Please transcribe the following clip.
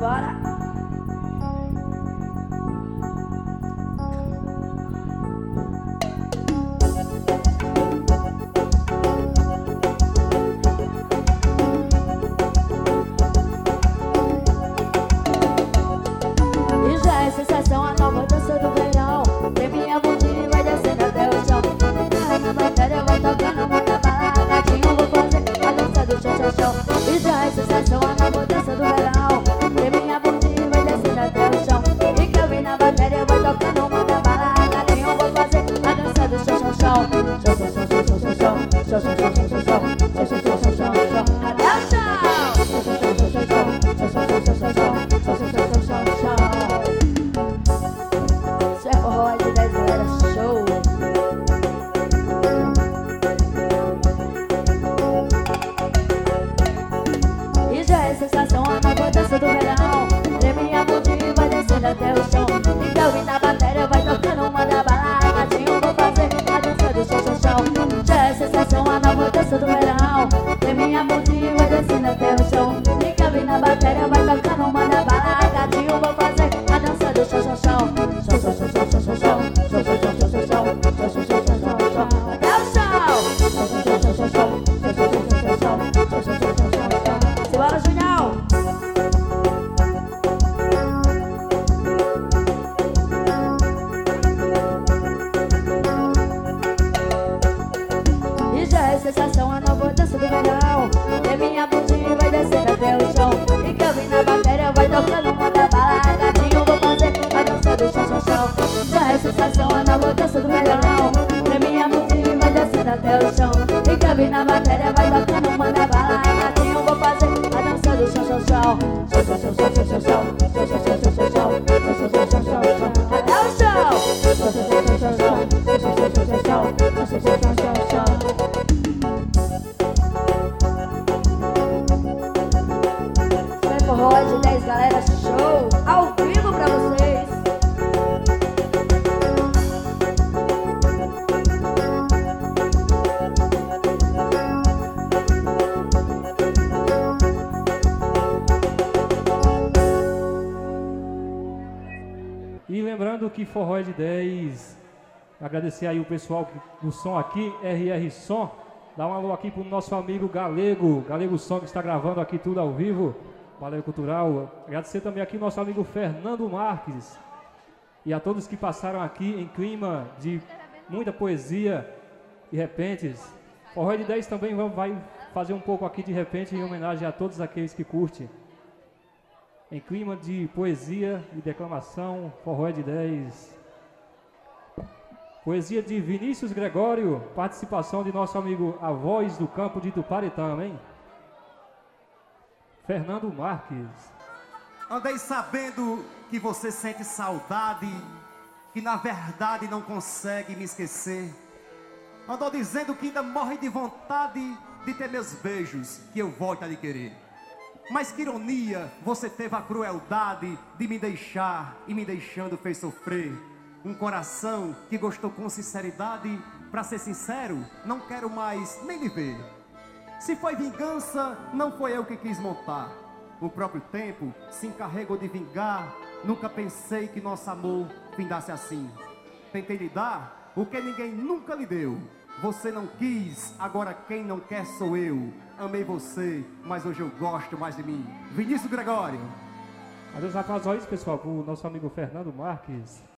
Simbora. E já é sensação a nova dança do verão. Tem minha bundinha e vai descendo até o chão. Vai na bateria, vai tocando, manda bala. Gatinho, vou fazer a dança do chão, chão, chão. E já é sensação a nova dança do verão. Tem minha bundinha e vai descendo até o chão. E que eu vim na bateria, vai tocando, manda bala. Gatinho, vou fazer a dança do chão, chão, chão. Chão, chão, chão, chão, chão, chão, chão. Chão, chão, chão, chão, chão, chão. Chão, chão, chão, chão, chão, chão. Até o chão. Chão, chão, chão, chão, chão, chão. Chão, chão, chão, chão, chão, chão. Chão, chão, chão, chão, chão, chão. Isso é forró de 10, galera, show! E já é sensação a nova dança do verão. Treme a bundinha e vai descendo até o chão. Então vem na bateria, vai tocando, manda bala. Gatinho, vou fazer a dança do chão, chão, chão. Já é sensação a nova dança do verão. Treme a bundinha e vai descendo até o chão. Então vem na bateria, vai tocando, manda bala. Gatinho, vou fazer a dança do chão, chão, chão. Chão, chão, chão, chão, chão, chão, chão. Chão, chão, chão, chão, chão, chão. Chão, chão, chão, chão, chão, chão. Até o chão. Chão, chão, chão, chão, chão, chão. Chão, chão, chão, chão, chão, chão. Chão, chão, chão, chão, chão, chão. Simbora, Junião! E já é sensação a nova dança do verão. E minha bundinha vai descendo até o chão. E que eu vim na bateria, vai tocando, manda bala. Gatinho, vou fazer a dança do chão, chão, chão. Já é sensação a nova dança do verão. E minha bundinha vai descendo até o chão. E que eu vim na bateria, vai tocando, manda bala. Gatinho, vou fazer a dança do chão, chão, chão. Chão, chão, chão, chão, chão, chão, chão. Chão, chão, chão, chão, chão, chão. Chão, chão, chão, chão, chão, chão. Até o chão. Chão, chão, chão, chão, chão, chão. Chão, chão, chão, chão, chão, chão. Chão, chão, chão, chão, chão, chão. Forró de 10, galera, show! Ao vivo pra vocês! E lembrando que Forró é de 10, agradecer aí o pessoal do som aqui, RR Som. Dá um alô aqui pro nosso amigo Galego Som, que está gravando aqui tudo ao vivo. Valeu Cultural. Agradecer também aqui o nosso amigo Fernando Marques. E a todos que passaram aqui em clima de muita poesia e repentes. Forró de 10 também vai fazer um pouco aqui de repente em homenagem a todos aqueles que curtem. Em clima de poesia e declamação, Forró de 10. Poesia de Vinícius Gregório, participação de nosso amigo A Voz do Campo de Tuparetama, hein? Fernando Marques. Andei sabendo que você sente saudade, que na verdade não consegue me esquecer. Andou dizendo que ainda morre de vontade de ter meus beijos, que eu volte a lhe querer. Mas que ironia, você teve a crueldade de me deixar e me deixando fez sofrer. Um coração que gostou com sinceridade, pra ser sincero, não quero mais nem lhe ver. Se foi vingança, não foi eu que quis montar. O próprio tempo se encarregou de vingar. Nunca pensei que nosso amor findasse assim. Tentei lhe dar o que ninguém nunca lhe deu. Você não quis, agora quem não quer sou eu. Amei você, mas hoje eu gosto mais de mim. Vinícius Gregório. Adeus, aplausos pessoal, pro nosso amigo Fernando Marques.